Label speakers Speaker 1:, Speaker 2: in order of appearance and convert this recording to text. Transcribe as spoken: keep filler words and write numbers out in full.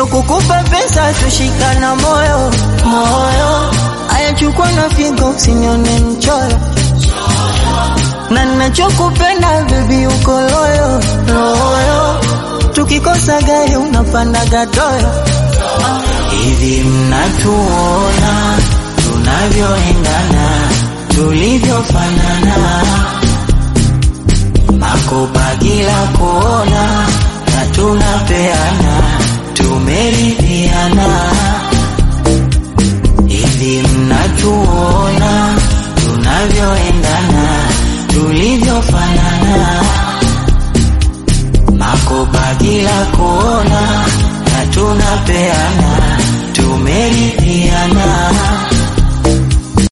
Speaker 1: sio kukupa pesa tushikana moyo moyo. Aya chukua na figo usinione mchoyo, na ninachokupenda baby uko loyo loyo. Tukikosa gari unapanda gatoyo. Hivi mnatuona tunavyoendana, tulivyofanana, makopa kila kona na tunapeana, tumeridhiana. Hivi mnatuona tunavyoendana, tulivyofanana,